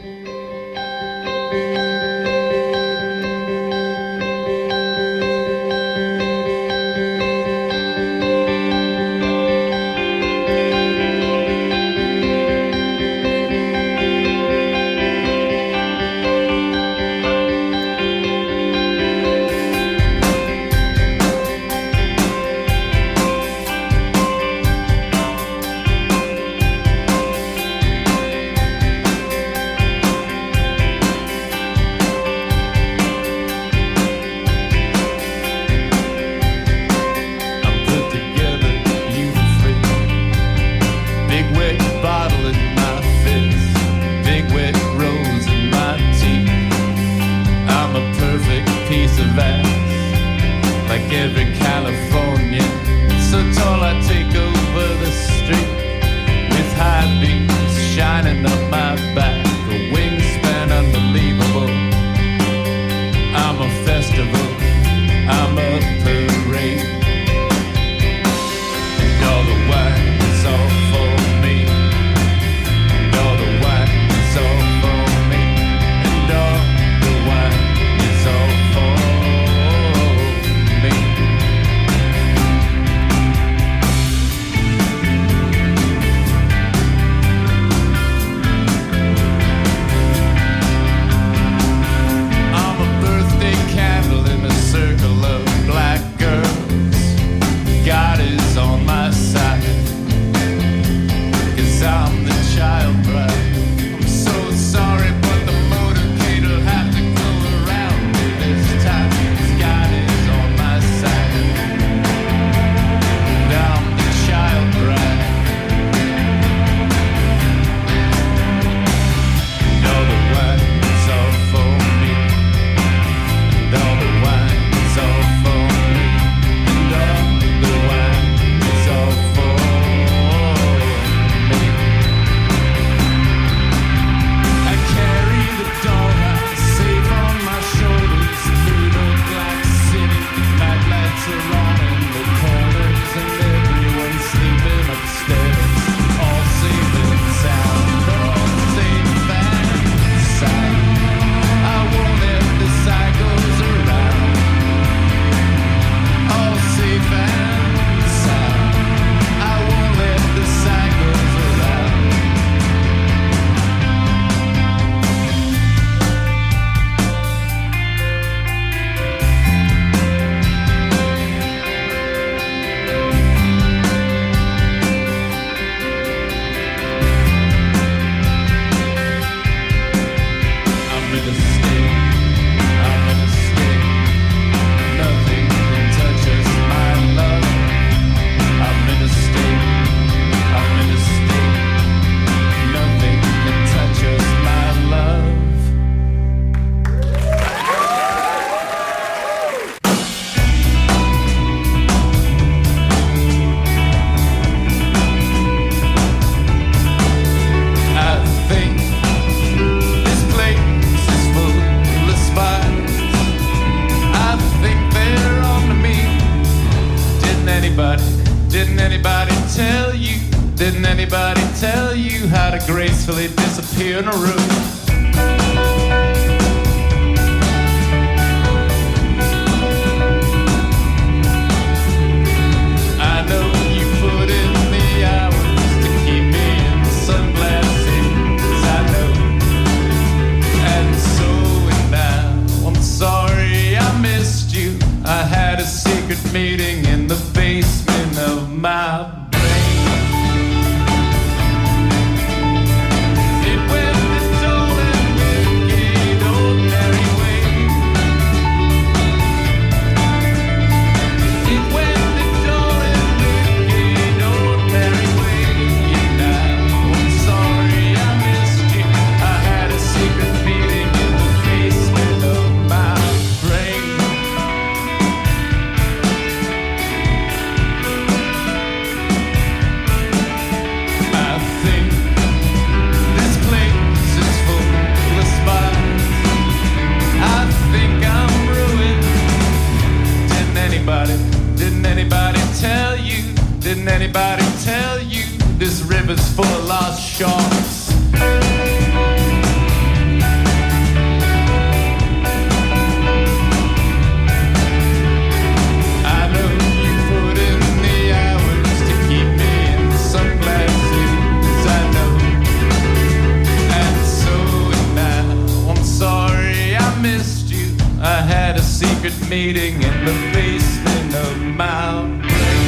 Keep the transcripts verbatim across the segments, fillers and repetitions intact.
Gracefully disappear in a room. I know you put in the hours to keep me in sunglasses. I know, and so and now I'm sorry I missed you. I had a secret meeting in the basement of my Didn't anybody tell you this river's full of lost sharks? meeting in the basement of my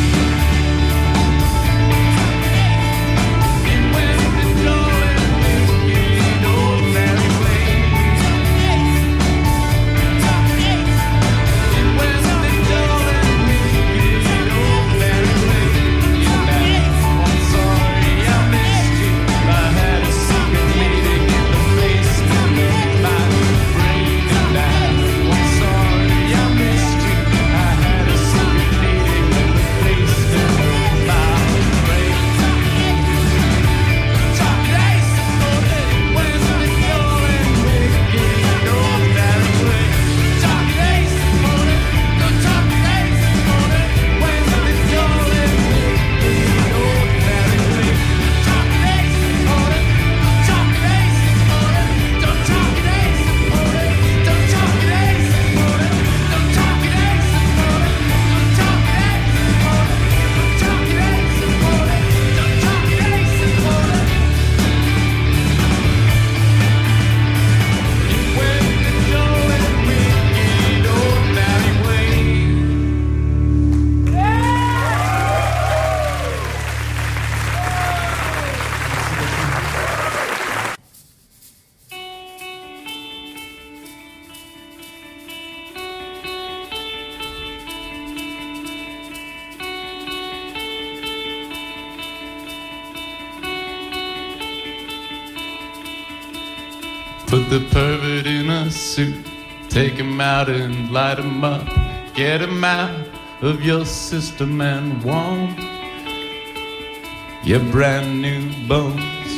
Put the pervert in a suit, take him out and light him up. Get him out of your system and warm your brand new bones.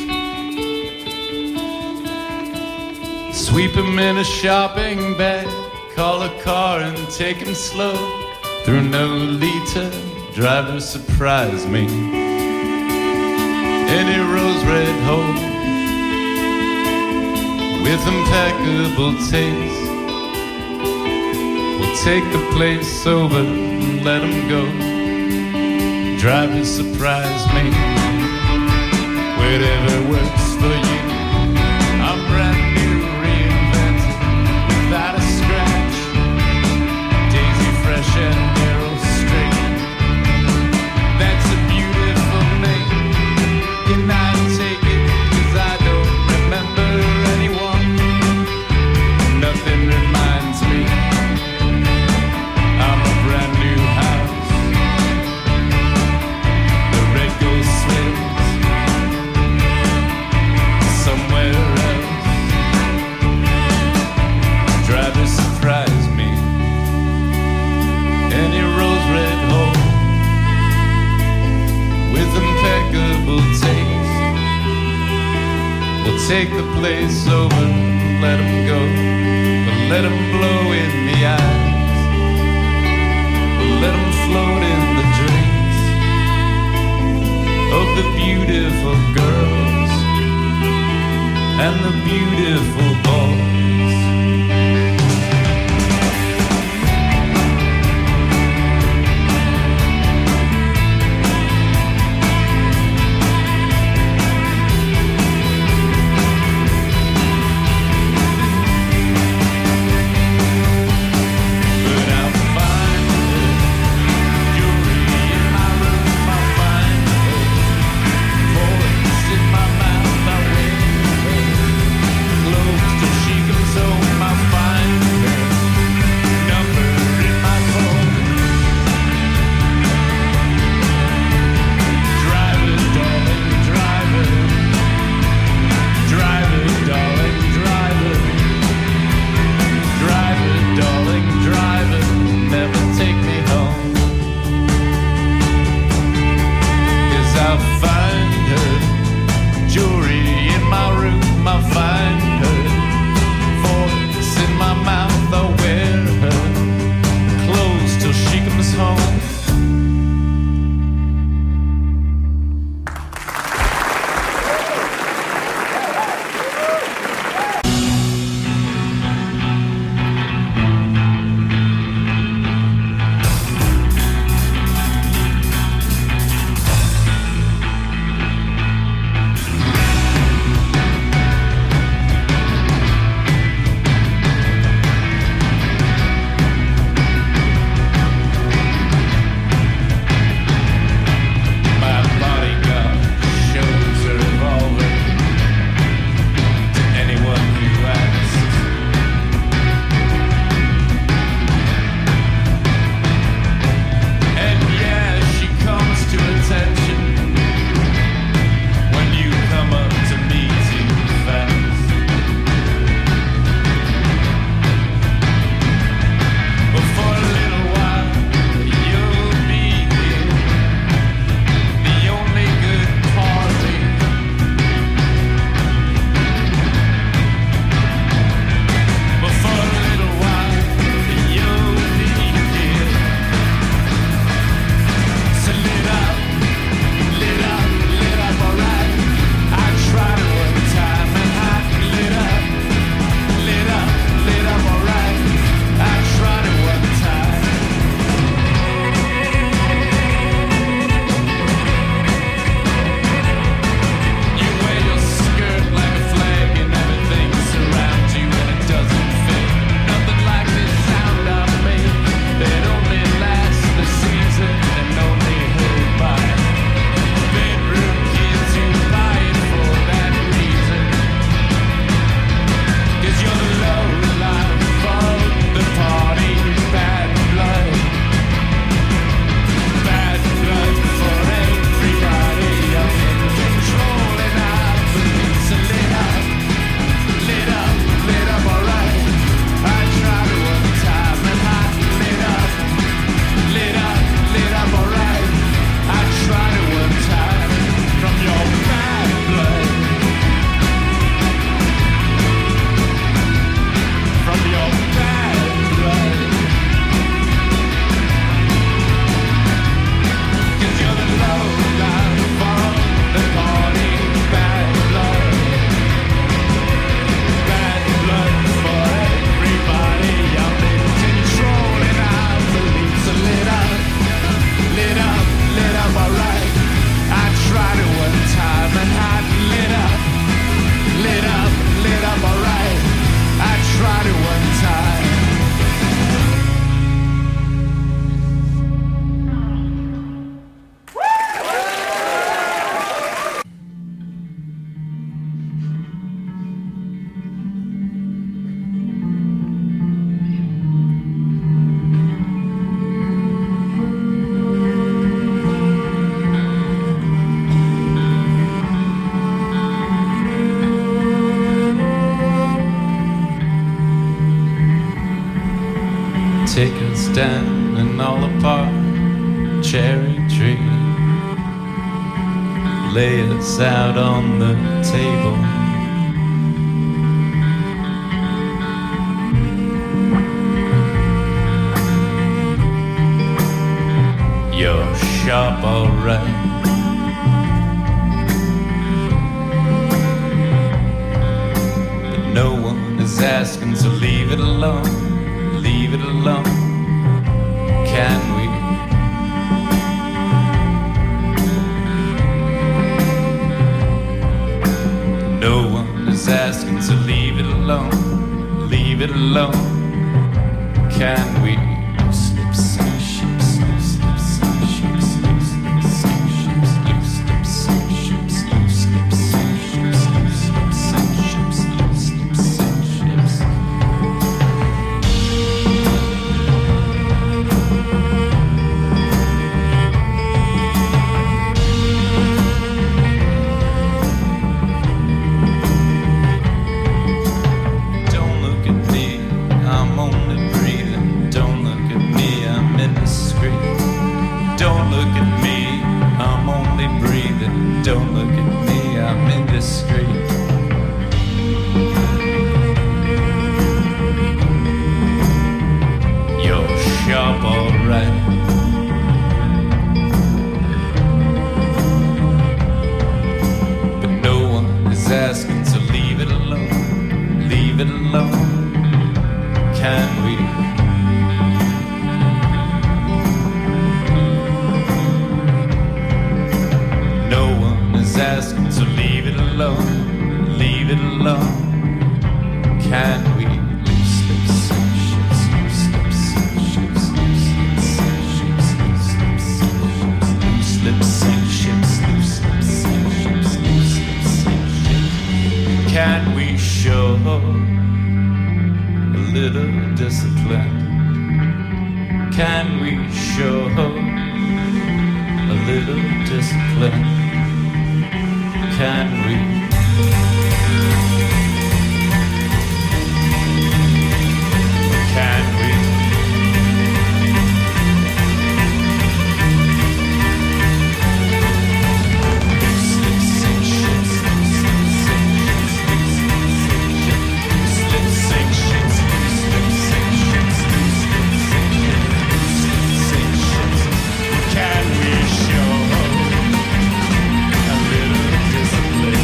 Sweep him in a shopping bag, call a car and take him slow through Nolita. Driver, surprise me. Any rose red hole with impeccable taste, we'll take the place over and let him go. Driver, surprise me. Whatever works for you. I'm brand new, reinvented, without a scratch. Daisy fresh and arrow straight. That's a beautiful name. Can I take it? 'Cause I don't remember anyone. Nothing reminds me. I'm a brand new house. The red ghost swims somewhere else. Driver, surprise me. Any rose red hole with impeccable taste, we'll take the place over and let him go. We'll let him blow in the eyes. We'll let him float in the drinks of the beautiful girls and the beautiful boys. But I'll find her, jewelry in my room, I'll find her, voice in my mouth, I'll wait her, close till she comes home. take us down and all apart. Cherry tree, lay us out on the table. You're sharp, alright. But no one is asking, so leave it alone. Leave it alone. Can we? No one is asking, so leave it alone. Leave it alone. Can we? Slip some ships, loose, slip some ships, loose, slip some ships, loose, slip some ships, loose, slip some ships, loose, slip some ships, loose, slip some ships. Don't look at me, I'm indiscreet. You're sharp, alright. But no one is asking, so leave it alone. Leave it alone. Can we? Asking, so leave it alone, leave it alone. Can we? Loose lips, ships, loose lips, ships, loose lips, ships, loose lips, ships, loose lips, ships, loose lips, ships. Can we show a little discipline? Can we show a little discipline? Can we? Can we? Slip sink ships, slip sink ships, slip sink ships, slip sink ships, slip sink ships. Can we show a little discipline?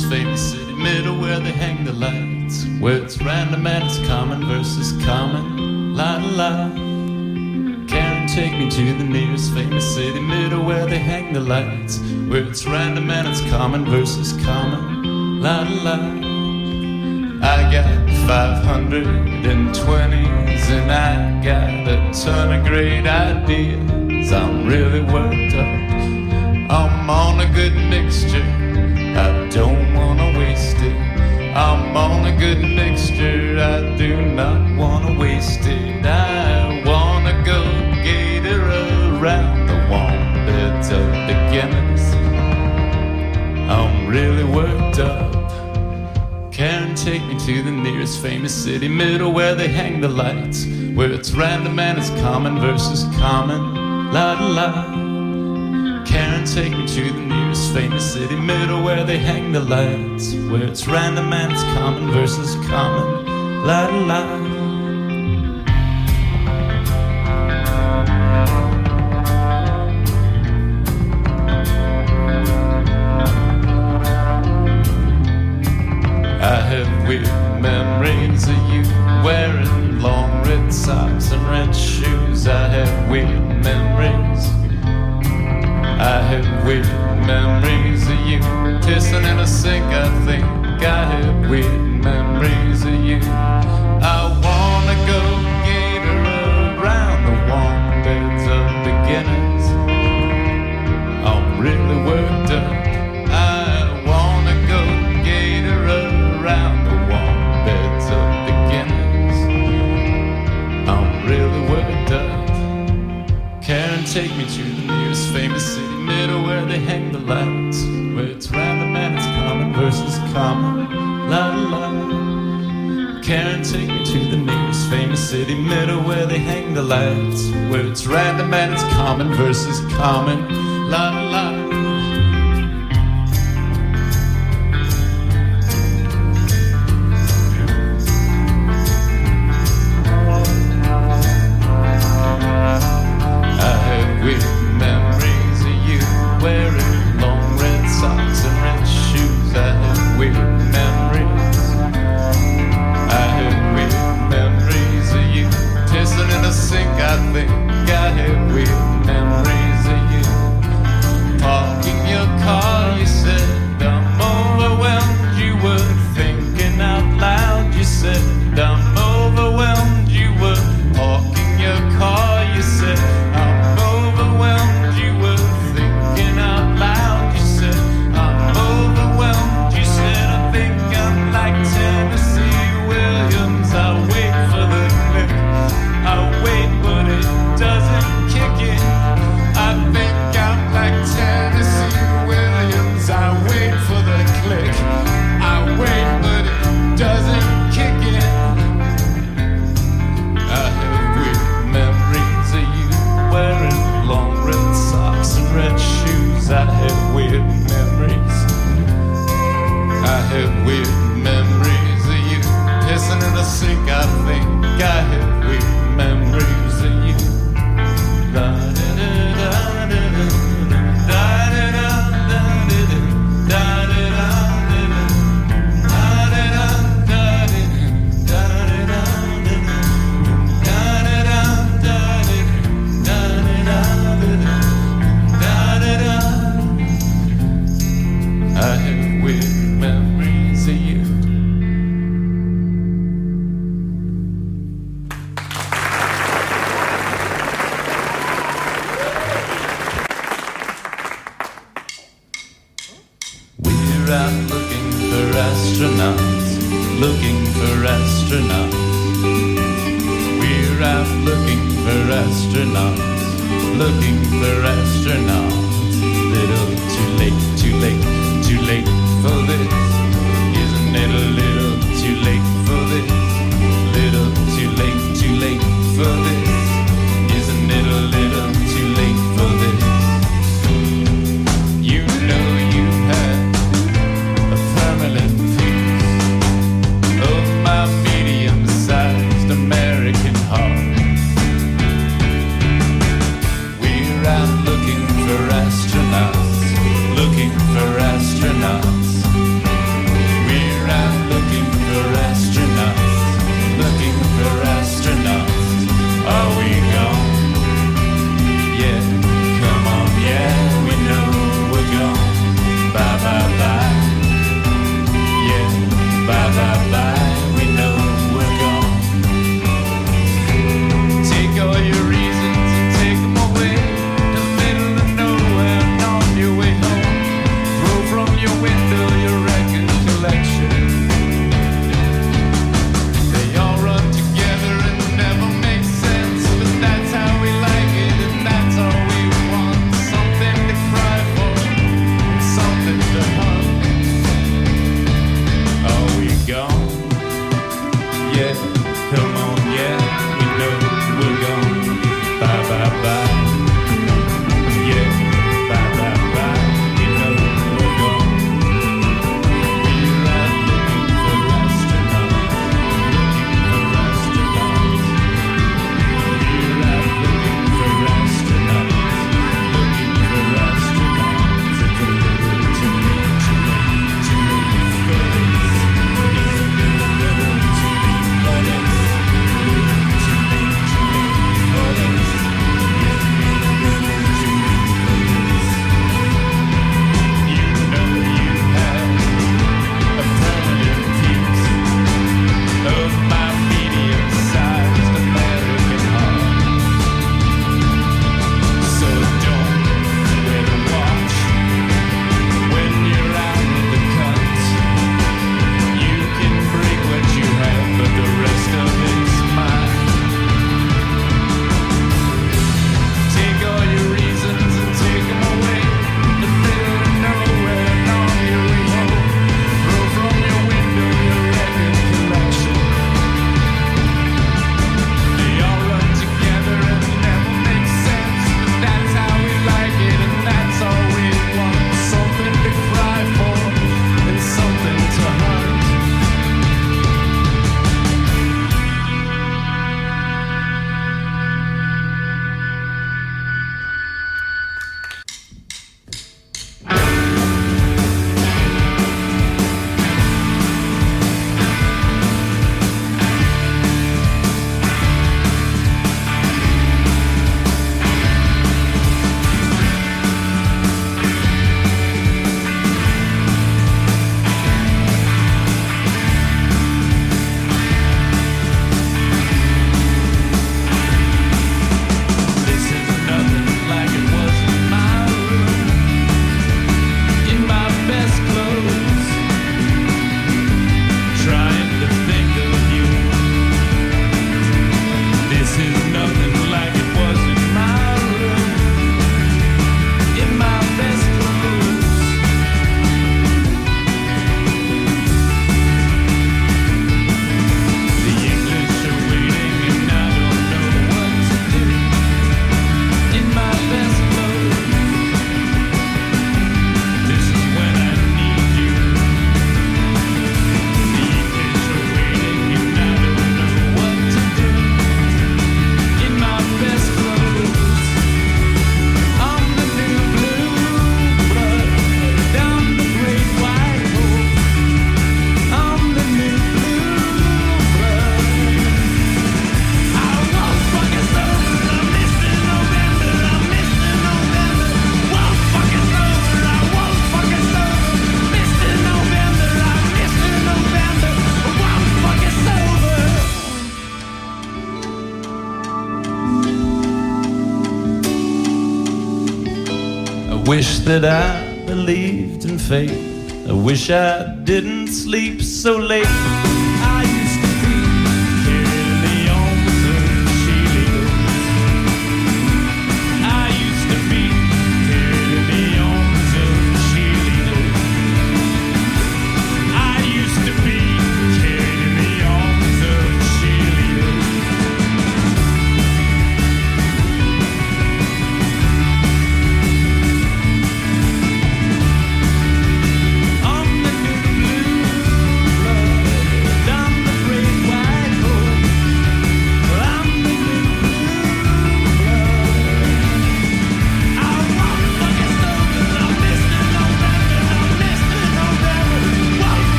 nearest famous city middle where they hang the lights, where it's random and it's common versus common. La la la. Karen, take me to the nearest famous city middle where they hang the lights, where it's random and it's common versus common. La la la. I got five hundred twenties and I got a ton of great ideas. I'm really worked up. I'm on a good mixture. I don't wanna waste it. I'm on a good mixture. I do not wanna waste it. I wanna go gator around the warm beds of beginners. I'm really worked up. Karen, take me to the nearest famous city middle where they hang the lights, where it's random and it's common versus common. La la la. Karen, take me to the nearest famous city middle where they hang the lights, where it's random and it's common versus common. La la la. I have weird memories of you wearing long red socks and red shoes. I have weird memories. I have weird memories of you pissing in a sink. I think I have weird memories of you. I wanna go gator around the warm beds of beginners. I'm really worked up. I wanna go gator around the warm beds of beginners. I'm really worked up. Karen, take me to the nearest famous city middle where they hang the lights, where it's random and it's common versus common. La la la. Karen, take me to the nearest famous city middle where they hang the lights, where it's random and it's common versus common. La la la. Looking for astronauts, looking for astronauts. for astronauts. Are we gone? Yeah, come on, yeah, we know we're gone. Bye, bye, bye. Yeah, bye, bye, bye. We know we're gone. Take all your reasons and take them away. In the middle of nowhere and on your way home. Throw from your window your record collection. They all run together and never make sense, but that's how we like it and that's all we want. Something to cry for and something to hunt. Are we gone? Yeah, come on, yeah, we know we're gone. Bye, bye, bye. Yeah, bye, bye, bye. We know we're gone. We're out looking for astronauts. Looking for astronauts. We're out looking for astronauts. Looking for astronauts. It's a little too late, too late, too late for this. It's a little, little too late for this. Little too late, too late for this. Yeah, little, little too late for this. You know you have a permanent piece of my medium-sized American heart. So don't wear the watch when you're out in the cuts. You can break what you have, but the rest of it's mine. Take all your reasons and take them away. The middle of nowhere and on your way home. Throw from your window your record collection. They all run together and never make sense, but that's how we like it and that's all we want. Something to cry for and something to hunt. This is nothing like it was in my room, in my best clothes, trying to think of you. This is nothing like it was in my room, in my best clothes. The English are waiting and I don't know what to do. In my best clothes. This is when I need you. The English are waiting and I don't know what to do. In my best clothes. I'm the new blue blood down the great white hope. I'm the new blue blood. I won't fuck it over. I'm missing November. I'm missing November. Won't fuck it over. I won't fuck it over. Missing November. I'm missing November. Won't fuck it over. I wish that I believed in fate. I wish I didn't sleep so late. I used to be carried in the arms of cheerleaders. I used to be carried in the arms of cheerleaders. I used to be carried in the arms of cheerleaders. I'm the new blue blood.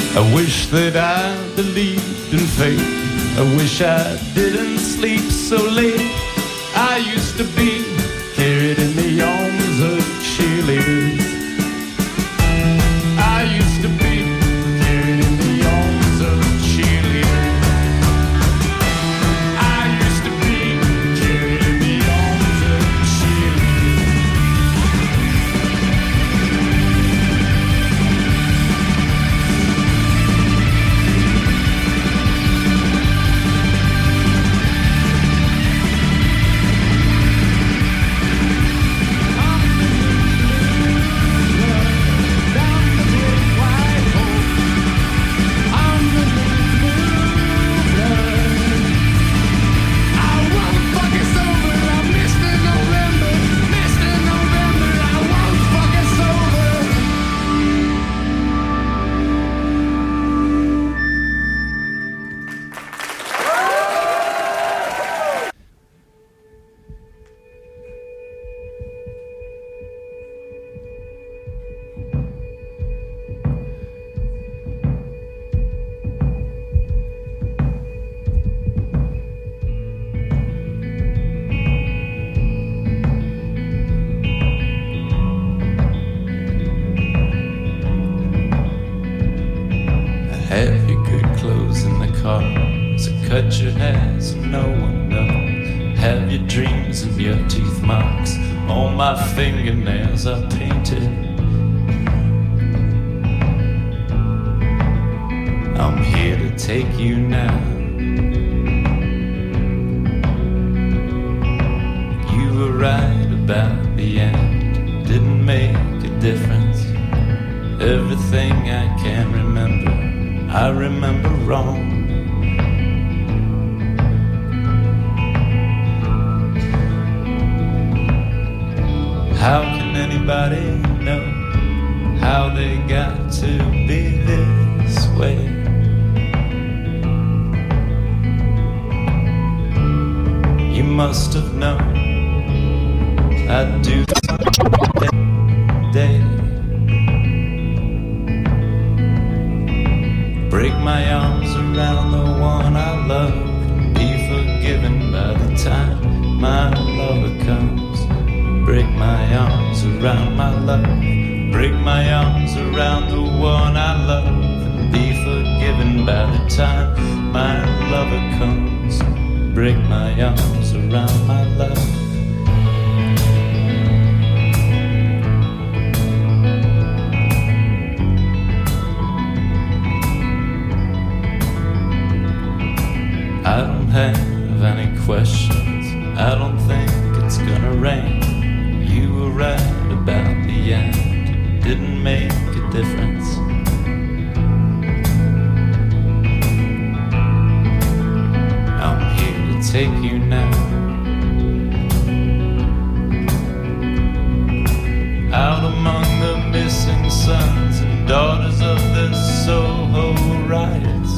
I wish that I believed in fate. I wish I didn't sleep so late. I used to be carried in the arms of cheerleaders. I used to be carried in the arms of cheerleaders. I used to be carried in the arms of cheerleaders. Have your good clothes in the car, so cut your hair so no one knows. Have your dreams and your teeth marks, all my fingernails are painted. I'm here to take you now. You were right about the end, didn't make a difference. Everything I can remember, I remember wrong. How can anybody know how they got to be this way? You must have known I'd do someday. Break my arms around the one I love and be forgiven by the time my lover comes. Break my arms around my love. Break my arms around the one I love and be forgiven by the time my lover comes. Break my arms around my love. I don't have any questions. I don't think it's gonna rain. You were right about the end, didn't make a difference. I'm here to take you now. Out among the missing sons and daughters of the Soho riots.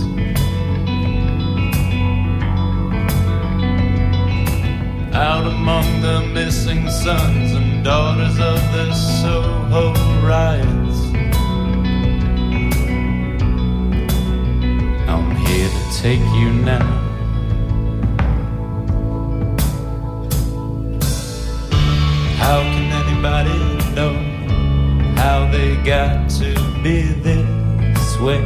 Out among the missing sons and daughters of the Soho riots. I'm here to take you now. How can anybody know how they got to be this way?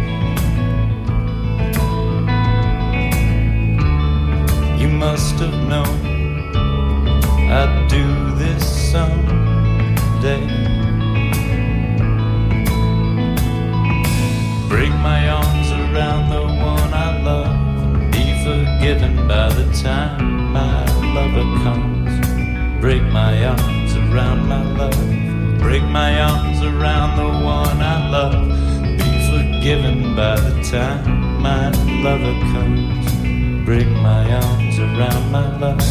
You must have known I'd do this someday. Break my arms around the one I love and be forgiven by the time my lover comes. Break my arms around my love. Break my arms around the one I love. Be forgiven by the time my lover comes. Break my arms around my love.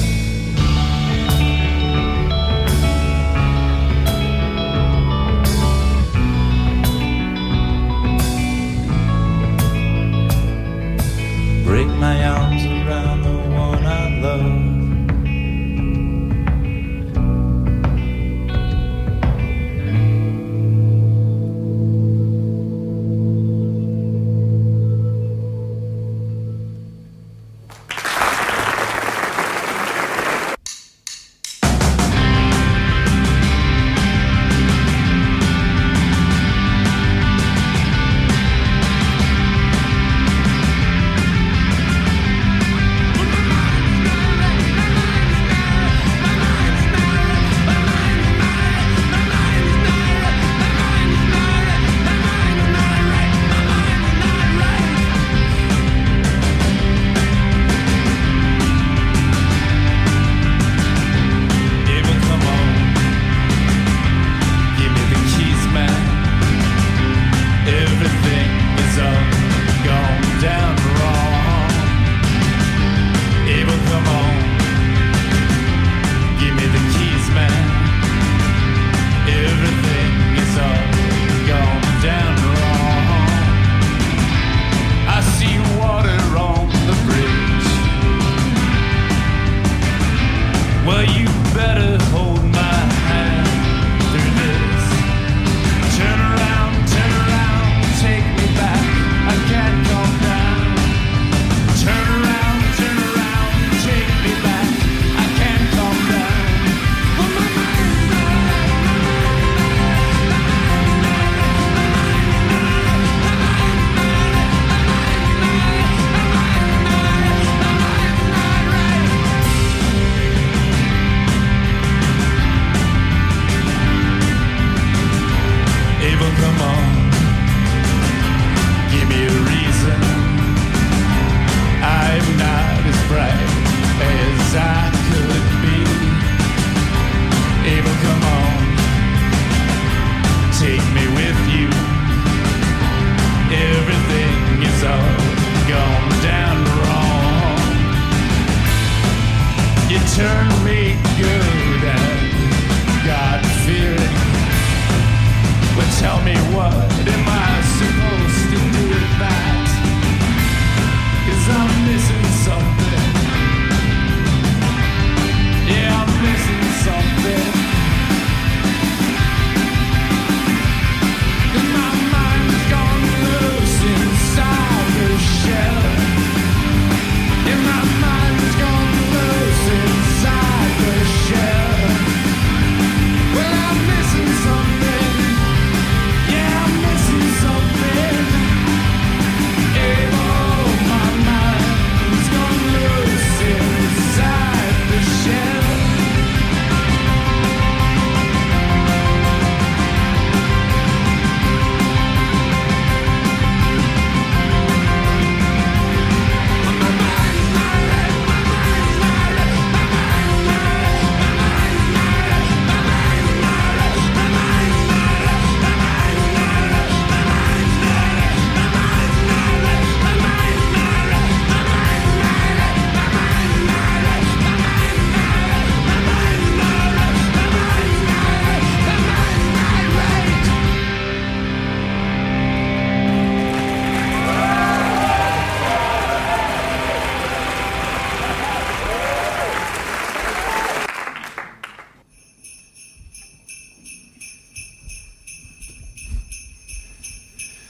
Break my arms around the one I love.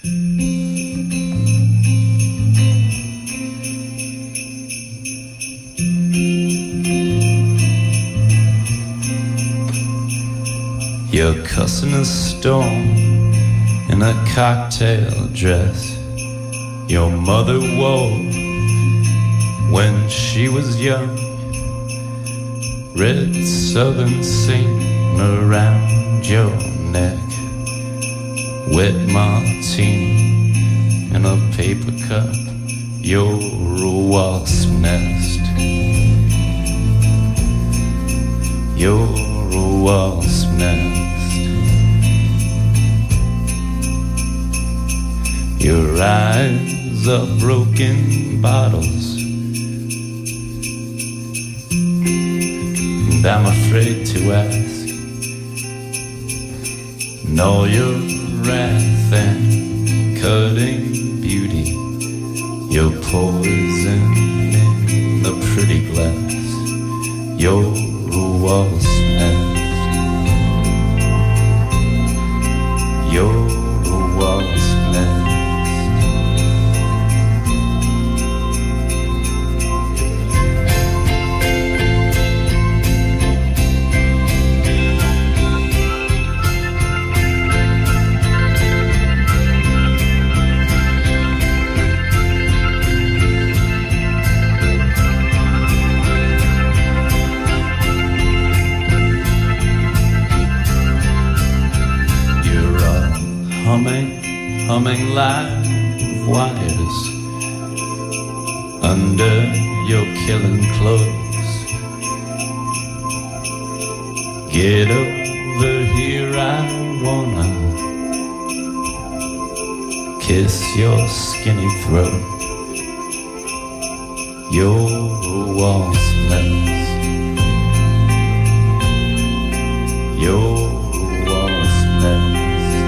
You're cussing a storm in a cocktail dress your mother wore when she was young. Red southern seam around your neck, wet martini in a paper cup. You're a wasp nest. You're a wasp nest. Your eyes are broken bottles, and I'm afraid to ask. And all your wrath and cutting beauty, your poison in the pretty glass. You're a wasp nest. You're a wasp nest. Humming, humming live wires under your killing clothes. Get over here, I wanna kiss your skinny throat. You're a wasp nest. You're a wasp nest.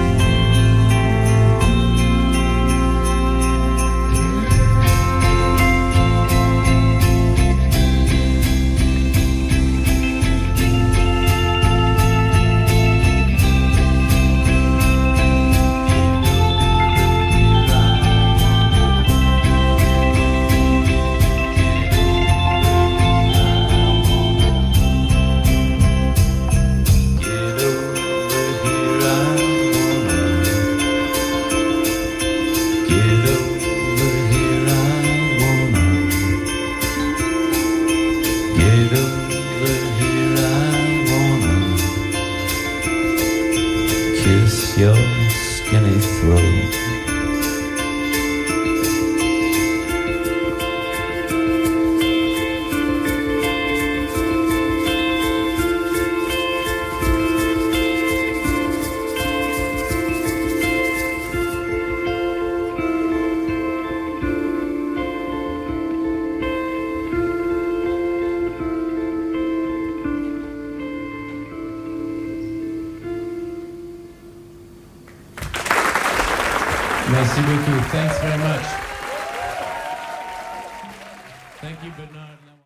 Your skinny throat. Merci beaucoup. Thanks very much. Thank you, Bernard.